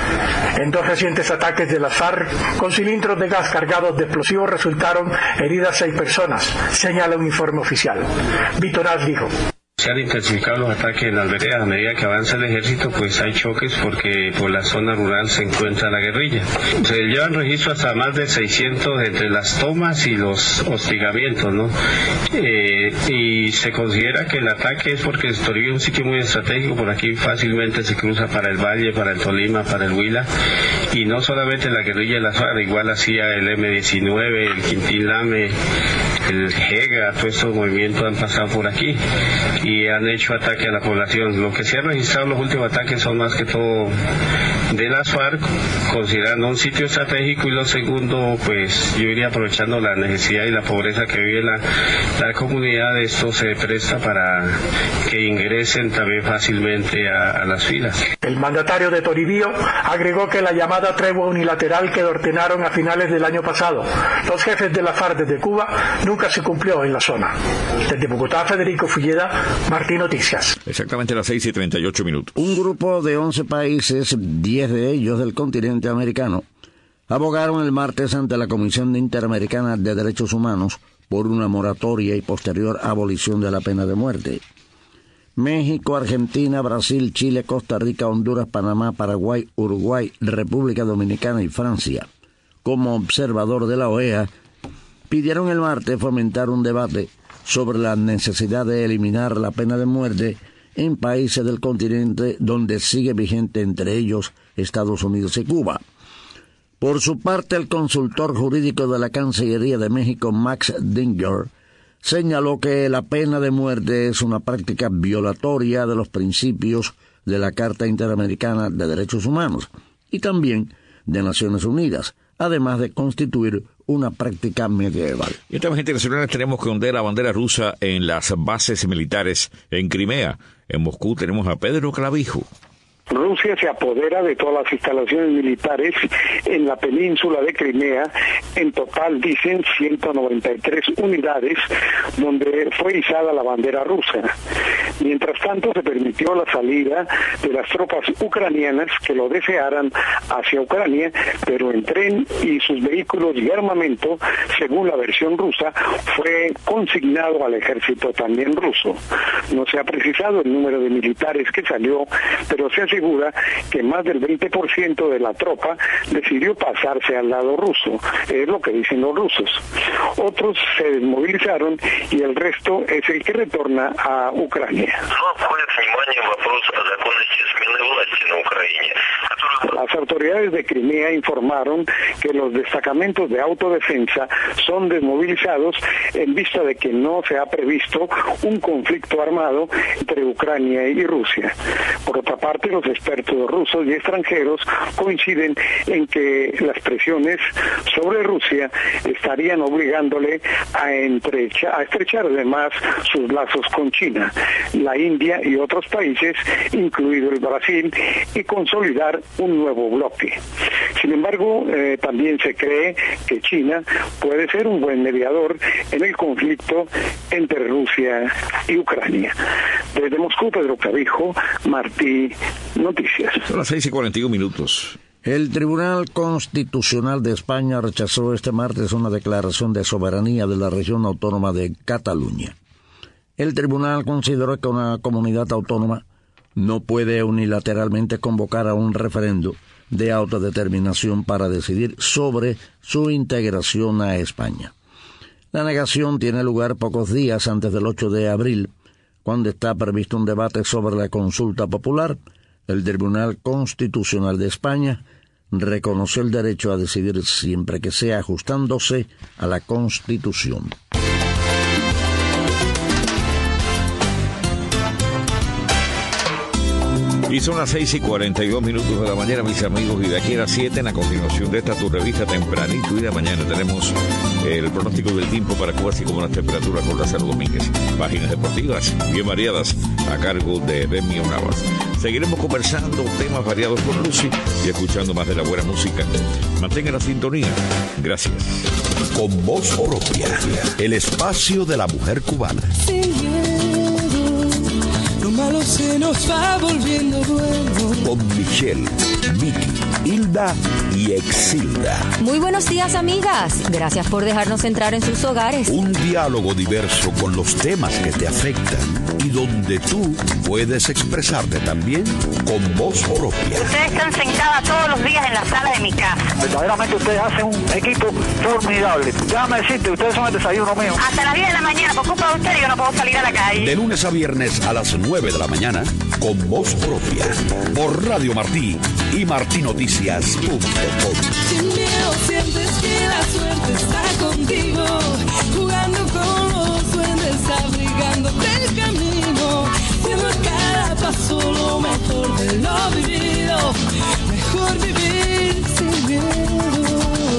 En dos recientes ataques de las FARC, con cilindros de gas cargados de explosivos resultaron heridas seis personas, señala un informe oficial. Vitoraz dijo: Se han intensificado los ataques en las veredas. A medida que avanza el ejército, pues hay choques porque por la zona rural se encuentra la guerrilla. Se llevan registro hasta más de seiscientos entre las tomas y los hostigamientos, ¿no? Eh, y se considera que el ataque es porque Toribío es un sitio muy estratégico. Por aquí fácilmente se cruza para el Valle, para el Tolima, para el Huila. Y no solamente la guerrilla de la FARC, igual hacía el eme diecinueve, el Quintín Lame, el Jega, todos estos movimientos han pasado por aquí y han hecho ataque a la población. Lo que se ha registrado los últimos ataques son más que todo de las FARC, considerando un sitio estratégico, y lo segundo, pues yo iría aprovechando la necesidad y la pobreza que vive la, la comunidad. Esto se presta para que ingresen también fácilmente a, a las filas. El mandatario de Toribío agregó que la llamada tregua unilateral que ordenaron a finales del año pasado los jefes de la FARC desde Cuba nunca se cumplió en la zona. Desde Bogotá, Federico Fulleda, Martí Noticias. Exactamente a las seis y treinta y ocho minutos. Un grupo de once países, diez de ellos del continente americano, abogaron el martes ante la Comisión Interamericana de Derechos Humanos por una moratoria y posterior abolición de la pena de muerte. México, Argentina, Brasil, Chile, Costa Rica, Honduras, Panamá, Paraguay, Uruguay, República Dominicana y Francia, como observador de la O E A, pidieron el martes fomentar un debate sobre la necesidad de eliminar la pena de muerte en países del continente donde sigue vigente, entre ellos Estados Unidos y Cuba. Por su parte, el consultor jurídico de la Cancillería de México, Max Dinger, señaló que la pena de muerte es una práctica violatoria de los principios de la Carta Interamericana de Derechos Humanos y también de Naciones Unidas, además de constituir una práctica medieval. Y en temas internacionales tenemos que ondear la bandera rusa en las bases militares en Crimea. En Moscú tenemos a Pedro Clavijo. Rusia se apodera de todas las instalaciones militares en la península de Crimea. En total, dicen, ciento noventa y tres unidades donde fue izada la bandera rusa. Mientras tanto, se permitió la salida de las tropas ucranianas que lo desearan hacia Ucrania, pero en tren, y sus vehículos y armamento, según la versión rusa, fue consignado al ejército también ruso. No se ha precisado el número de militares que salió, pero se asegura que más del veinte por ciento de la tropa decidió pasarse al lado ruso, es lo que dicen los rusos. Otros se desmovilizaron y el resto es el que retorna a Ucrania. Las autoridades de Crimea informaron que los destacamentos de autodefensa son desmovilizados en vista de que no se ha previsto un conflicto armado entre Ucrania y Rusia. Por otra parte, los expertos rusos y extranjeros coinciden en que las presiones sobre Rusia estarían obligándole a, entrecha, a estrechar además sus lazos con China, la India y otros países, incluido el Brasil, y consolidar un nuevo bloque. Sin embargo, eh, también se cree que China puede ser un buen mediador en el conflicto entre Rusia y Ucrania. Desde Moscú, Pedro Clavijo, Martí Noticias. Son las seis y cuarenta y un minutos. El Tribunal Constitucional de España rechazó este martes una declaración de soberanía de la región autónoma de Cataluña. El tribunal consideró que una comunidad autónoma no puede unilateralmente convocar a un referendo de autodeterminación para decidir sobre su integración a España. La negación tiene lugar pocos días antes del ocho de abril, cuando está previsto un debate sobre la consulta popular. El Tribunal Constitucional de España reconoció el derecho a decidir siempre que sea ajustándose a la Constitución. Y son las seis y cuarenta y dos minutos de la mañana, mis amigos, y de aquí a las siete, en la continuación de esta tu revista tempranito, y de mañana tenemos el pronóstico del tiempo para Cuba, así como las temperaturas con Lázaro Domínguez. Páginas deportivas bien variadas a cargo de Demio Navas. Seguiremos conversando temas variados con Lucy y escuchando más de la buena música. Mantenga la sintonía. Gracias. Con voz propia, el espacio de la mujer cubana. Lo malo se nos va volviendo bueno. Con Michelle, Vicky, Hilda y Exilda. Muy buenos días, amigas. Gracias por dejarnos entrar en sus hogares. Un diálogo diverso con los temas que te afectan y donde tú puedes expresarte también con voz propia. Ustedes están sentadas todos los días en la sala de mi casa. Verdaderamente ustedes hacen un equipo formidable. Déjame decirte, ustedes son el desayuno mío. Hasta las diez de la mañana, por culpa de ustedes, yo no puedo salir a la calle. De lunes a viernes a las nueve de la mañana, con voz propia, por Radio Martí y martinoticias punto com. Sin miedo sientes que la suerte está contigo, jugando con los duendes, abrigándote el camino, siendo cada paso lo mejor de lo vivido, mejor vivir sin miedo.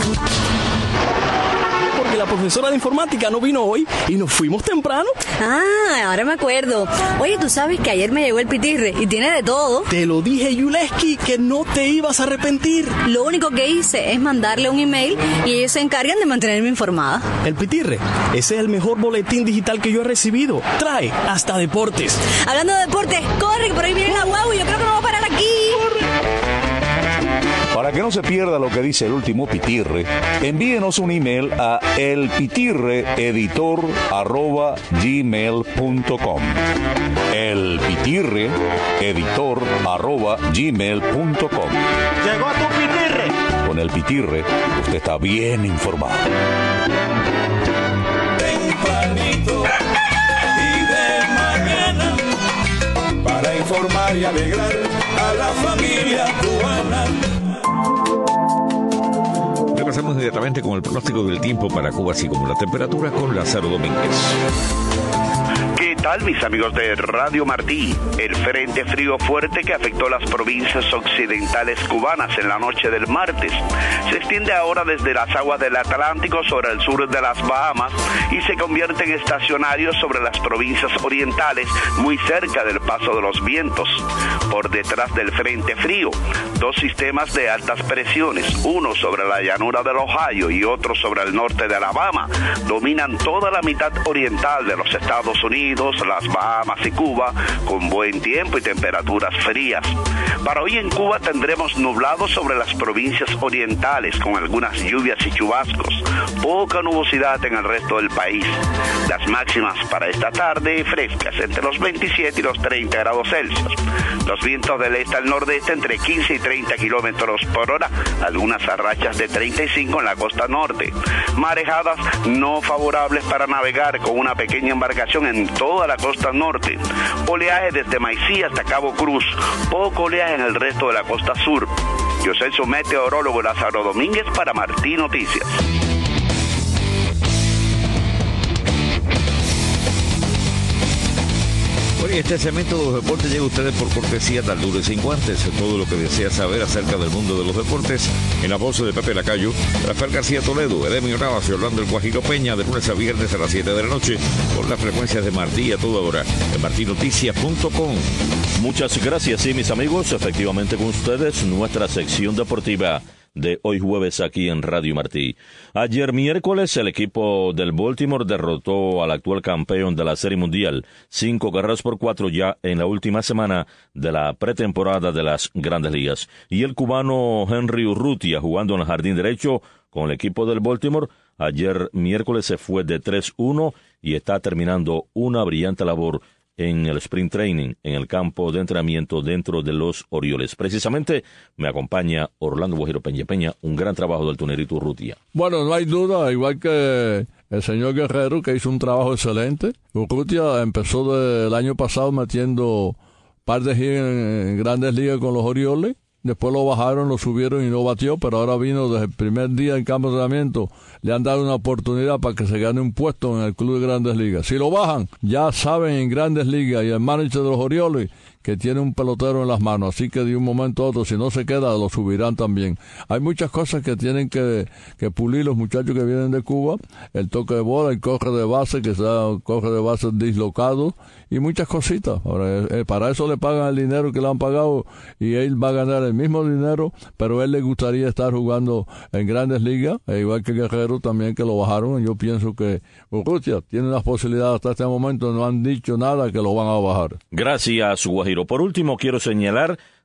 Porque la profesora de informática no vino hoy y nos fuimos temprano. Ah, ahora me acuerdo. Oye, tú sabes que ayer me llegó el pitirre y tiene de todo. Te lo dije, Yuleski, que no te ibas a arrepentir. Lo único que hice es mandarle un email y ellos se encargan de mantenerme informada. El pitirre, ese es el mejor boletín digital que yo he recibido. Trae hasta deportes. Hablando de deportes, corre, que por ahí viene la guau y yo creo que no va a parar aquí. Corre. Para que no se pierda lo que dice el último pitirre, envíenos un email a elpitirreeditor arroba gmail punto com. elpitirreeditor arroba gmail punto com. Llegó tu pitirre. Con el pitirre, usted está bien informado. Tempranito y de mañana, para informar y alegrar a la familia cubana. Repasamos inmediatamente con el pronóstico del tiempo para Cuba, así como la temperatura, con Lázaro Domínguez. ¿Qué tal, mis amigos de Radio Martí? El frente frío fuerte que afectó las provincias occidentales cubanas en la noche del martes se extiende ahora desde las aguas del Atlántico sobre el sur de las Bahamas y se convierte en estacionario sobre las provincias orientales, muy cerca del paso de los vientos. Por detrás del frente frío, dos sistemas de altas presiones, uno sobre la llanura del Ohio y otro sobre el norte de Alabama, dominan toda la mitad oriental de los Estados Unidos, las Bahamas y Cuba, con buen tiempo y temperaturas frías. Para hoy en Cuba tendremos nublado sobre las provincias orientales, con algunas lluvias y chubascos, poca nubosidad en el resto del país. Las máximas para esta tarde frescas, entre los veintisiete y los treinta grados Celsius. Los vientos del este al nordeste entre quince y treinta kilómetros por hora, algunas rachas de treinta y cinco en la costa norte. Marejadas no favorables para navegar con una pequeña embarcación en toda la costa norte. Oleaje desde Maicí hasta Cabo Cruz, poco oleaje en el resto de la costa sur. Yo soy su meteorólogo Lázaro Domínguez para Martí Noticias. Bueno, y este segmento de los deportes llega a ustedes por cortesía de Aldures Sin Guantes. Todo lo que desea saber acerca del mundo de los deportes en la voz de Pepe Lacayo, Rafael García Toledo, Edemio Navas y Orlando El Guajiro Peña, de lunes a viernes a las siete de la noche, por las frecuencias de Martí a toda hora, en martinoticias punto com. Muchas gracias, sí, mis amigos. Efectivamente, con ustedes, nuestra sección deportiva de hoy jueves aquí en Radio Martí. Ayer miércoles el equipo del Baltimore derrotó al actual campeón de la Serie Mundial, cinco carreras por cuatro ya en la última semana de la pretemporada de las Grandes Ligas. Y el cubano Henry Urrutia, jugando en el jardín derecho con el equipo del Baltimore, ayer miércoles se fue de tres uno y está terminando una brillante labor en el sprint training, en el campo de entrenamiento dentro de los Orioles. Precisamente me acompaña Orlando Guajiro Peña Peña, un gran trabajo del tunerito Urrutia. Bueno, no hay duda, igual que el señor Guerrero, que hizo un trabajo excelente. Urrutia empezó del año pasado metiendo par de hits en, en Grandes Ligas con los Orioles. Después lo bajaron, lo subieron y no batió, pero ahora vino desde el primer día en campo de entrenamiento. Le han dado una oportunidad para que se gane un puesto en el club de Grandes Ligas. Si lo bajan, ya saben en Grandes Ligas y el manager de los Orioles que tiene un pelotero en las manos, así que de un momento a otro, si no se queda, lo subirán también. Hay muchas cosas que tienen que, que pulir los muchachos que vienen de Cuba, el toque de bola, el corre de base, que sea un corre de base dislocado, y muchas cositas. Ahora, eh, para eso le pagan el dinero que le han pagado, y él va a ganar el mismo dinero, pero a él le gustaría estar jugando en Grandes Ligas, e igual que Guerrero también, que lo bajaron. Yo pienso que Urrutia tiene las posibilidades hasta este momento, no han dicho nada que lo van a bajar. Gracias, Guajiro. Por último, quiero señalar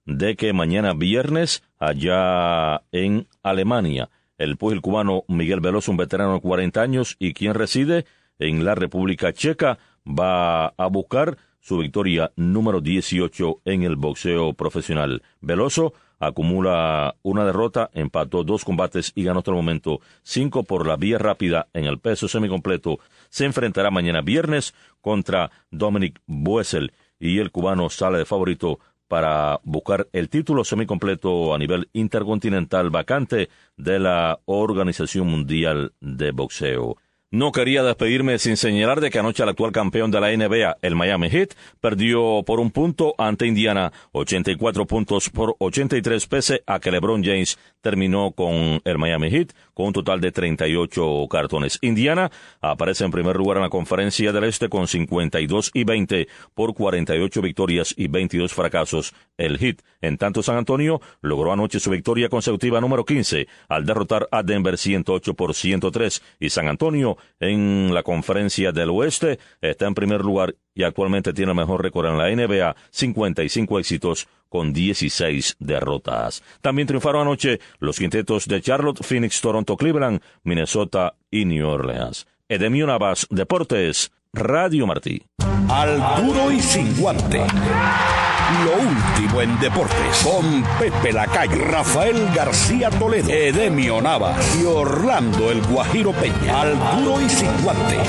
de que mañana viernes, allá en Alemania, el púgil cubano Miguel Veloso, un veterano de cuarenta años y quien reside en la República Checa, va a buscar su victoria número dieciocho en el boxeo profesional. Veloso acumula una derrota, empató dos combates y ganó hasta el momento cinco por la vía rápida en el peso semicompleto. Se enfrentará mañana viernes contra Dominic Buesel y el cubano sale de favorito para buscar el título semicompleto a nivel intercontinental vacante de la Organización Mundial de Boxeo. No quería despedirme sin señalar de que anoche el actual campeón de la N B A, el Miami Heat, perdió por un punto ante Indiana, ochenta y cuatro puntos por ochenta y tres, pese a que LeBron James terminó con el Miami Heat con un total de treinta y ocho cartones. Indiana aparece en primer lugar en la Conferencia del Este con cincuenta y dos y veinte por cuarenta y ocho victorias y veintidós fracasos. El Heat, en tanto, San Antonio logró anoche su victoria consecutiva número quince al derrotar a Denver ciento ocho por ciento tres, y San Antonio en la Conferencia del Oeste está en primer lugar y actualmente tiene el mejor récord en la N B A, cincuenta y cinco éxitos con dieciséis derrotas. También triunfaron anoche los quintetos de Charlotte, Phoenix, Toronto, Cleveland, Minnesota y New Orleans. Edemio Navas, Deportes, Radio Martí. Al duro y sin guante. Lo último en deportes, con Pepe Lacayo, Rafael García Toledo, Edemio Navas y Orlando El Guajiro Peña. Al duro y sin guante.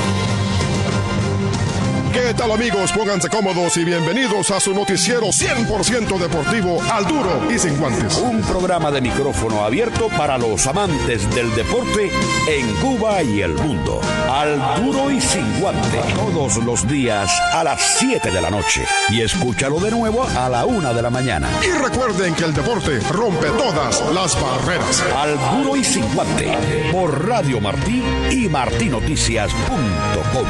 ¿Qué tal, amigos? Pónganse cómodos y bienvenidos a su noticiero cien por ciento deportivo, Al Duro y Sin Guantes. Un programa de micrófono abierto para los amantes del deporte en Cuba y el mundo. Al Duro y Sin Guante, todos los días a las siete de la noche. Y escúchalo de nuevo a la una de la mañana. Y recuerden que el deporte rompe todas las barreras. Al Duro y Sin Guante, por Radio Martí y martinoticias punto com.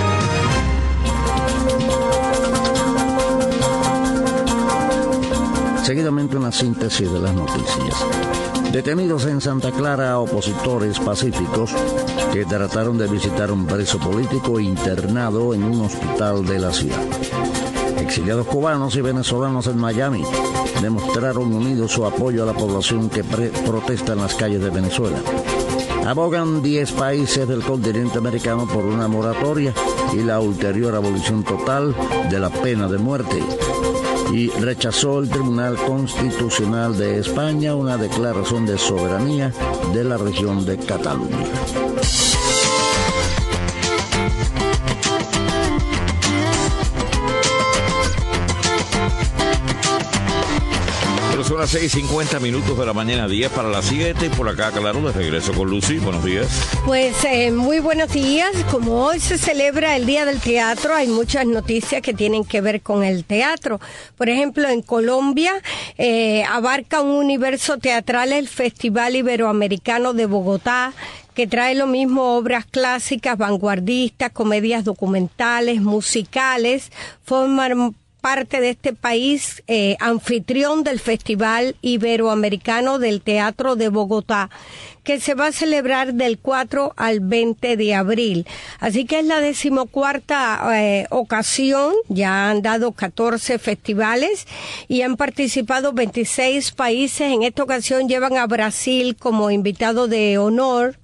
Seguidamente una síntesis de las noticias. Detenidos en Santa Clara opositores pacíficos que trataron de visitar a un preso político internado en un hospital de la ciudad. Exiliados cubanos y venezolanos en Miami demostraron unidos su apoyo a la población que pre- protesta en las calles de Venezuela. Abogan diez países del continente americano por una moratoria y la ulterior abolición total de la pena de muerte. Y rechazó el Tribunal Constitucional de España una declaración de soberanía de la región de Cataluña. Son las seis cincuenta minutos de la mañana, diez para las siete, y por acá, claro, de regreso con Lucy. Buenos días. Pues eh, muy buenos días. Como hoy se celebra el Día del Teatro, hay muchas noticias que tienen que ver con el teatro. Por ejemplo, en Colombia eh, abarca un universo teatral el Festival Iberoamericano de Bogotá, que trae lo mismo obras clásicas, vanguardistas, comedias documentales, musicales, forman parte de este país eh, anfitrión del Festival Iberoamericano del Teatro de Bogotá, que se va a celebrar del cuatro al veinte de abril. Así que es la decimocuarta eh, ocasión, ya han dado catorce festivales y han participado veintiséis países. En esta ocasión llevan a Brasil como invitado de honor,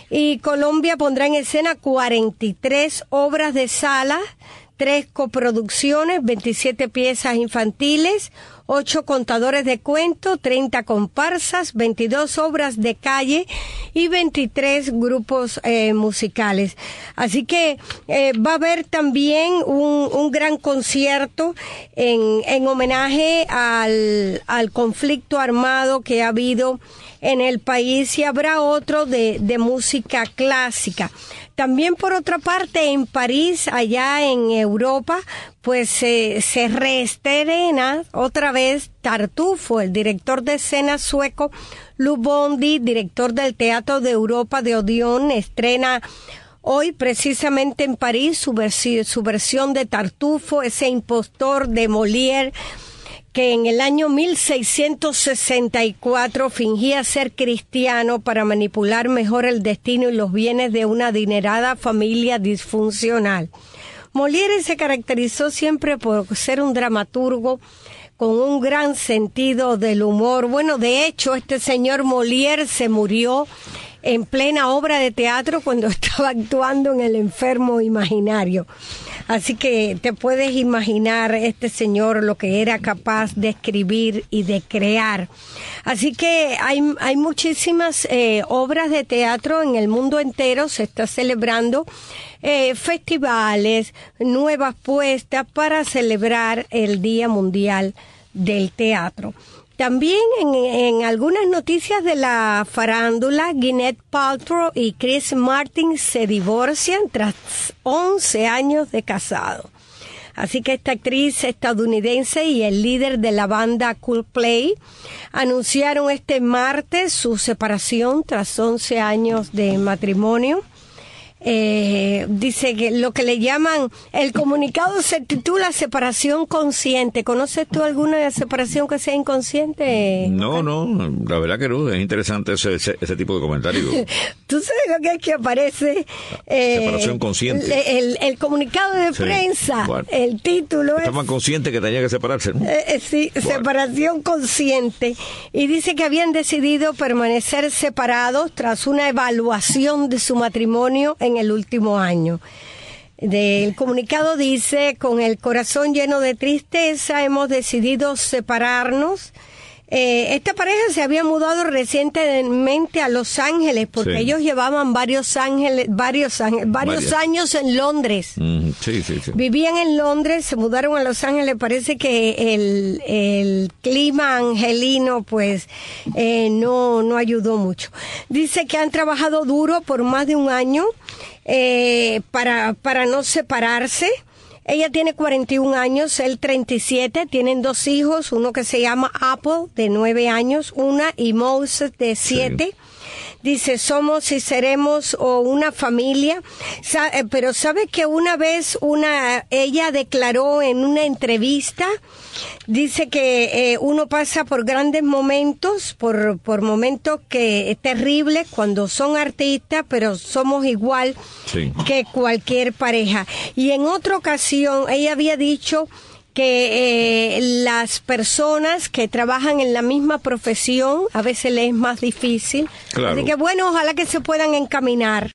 y Colombia pondrá en escena cuarenta y tres obras de sala, tres coproducciones, veintisiete piezas infantiles, ocho contadores de cuentos, treinta comparsas, veintidós obras de calle y veintitrés grupos eh, musicales. Así que eh, va a haber también un, un gran concierto en, en homenaje al, al conflicto armado que ha habido en el país, y habrá otro de, de música clásica. También, por otra parte, en París, allá en Europa, pues se, se reestrena otra vez Tartufo. El director de escena sueco Lou Bondi, director del Teatro de Europa de Odeón, estrena hoy precisamente en París su, versi- su versión de Tartufo, ese impostor de Molière, que en el año mil seiscientos sesenta y cuatro fingía ser cristiano para manipular mejor el destino y los bienes de una adinerada familia disfuncional. Molière se caracterizó siempre por ser un dramaturgo con un gran sentido del humor. Bueno, de hecho, este señor Molière se murió en plena obra de teatro cuando estaba actuando en El enfermo imaginario. Así que te puedes imaginar este señor lo que era capaz de escribir y de crear. Así que hay, hay muchísimas eh, obras de teatro en el mundo entero. Se está celebrando eh, festivales, nuevas puestas para celebrar el Día Mundial del Teatro. También en, en algunas noticias de la farándula, Gwyneth Paltrow y Chris Martin se divorcian tras once años de casado. Así que esta actriz estadounidense y el líder de la banda Coldplay anunciaron este martes su separación tras once años de matrimonio. Eh, dice que lo que le llaman, el comunicado se titula separación consciente. ¿Conoces tú alguna separación que sea inconsciente? No, no, la verdad que no, es interesante ese, ese, ese tipo de comentario. ¿Tú sabes lo que es que aparece? Eh, separación consciente. El, el, el comunicado de sí, prensa, bueno, el título es... Estaban conscientes que tenían que separarse, ¿no? Eh, eh, sí, bueno. Separación consciente. Y dice que habían decidido permanecer separados tras una evaluación de su matrimonio en el último año. El comunicado dice: con el corazón lleno de tristeza hemos decidido separarnos. Eh, esta pareja se había mudado recientemente a Los Ángeles porque sí. ellos llevaban varios ángeles, varios ángeles, varios Varias. años en Londres. Mm, sí, sí, sí. Vivían en Londres, se mudaron a Los Ángeles. Parece que el, el clima angelino, pues, eh, no, no ayudó mucho. Dice que han trabajado duro por más de un año eh, para, para no separarse. Ella tiene cuarenta y un años, él treinta y siete, tienen dos hijos, uno que se llama Apple, de nueve años, una, y Moses, de siete. Sí. Dice, somos y seremos o una familia, Sa- pero ¿sabe que una vez una ella declaró en una entrevista, dice que eh, uno pasa por grandes momentos, por, por momentos que es terrible cuando son artistas, pero somos igual sí. que cualquier pareja. Y en otra ocasión ella había dicho que eh, las personas que trabajan en la misma profesión a veces les es más difícil. Claro. Así que bueno, ojalá que se puedan encaminar.